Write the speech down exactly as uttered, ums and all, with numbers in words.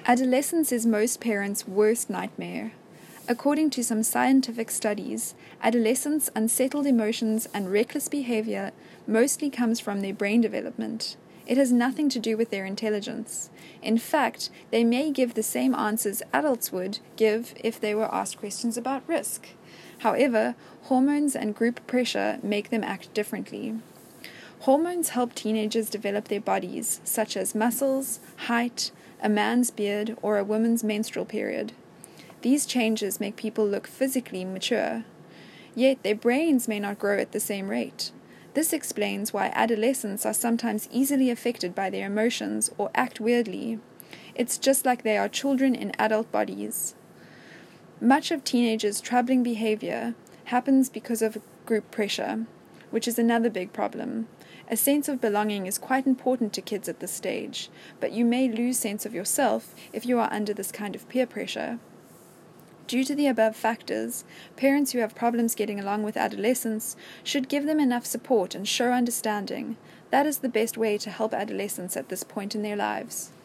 Adolescence is most parents' worst nightmare. According to some scientific studies, adolescents' unsettled emotions and reckless behavior mostly comes from their brain development. It has nothing to do with their intelligence. In fact, they may give the same answers adults would give if they were asked questions about risk. However, hormones and group pressure make them act differently. Hormones help teenagers develop their bodies, such as muscles, height, a man's beard, or a woman's menstrual period. These changes make people look physically mature, yet their brains may not grow at the same rate. This explains why adolescents are sometimes easily affected by their emotions or act weirdly. It's just like they are children in adult bodies. Much of teenagers' troubling behavior happens because of group pressure, which is another big problem. A sense of belonging is quite important to kids at this stage, but you may lose sense of yourself if you are under this kind of peer pressure. Due to the above factors, parents who have problems getting along with adolescents should give them enough support and show understanding. That is the best way to help adolescents at this point in their lives.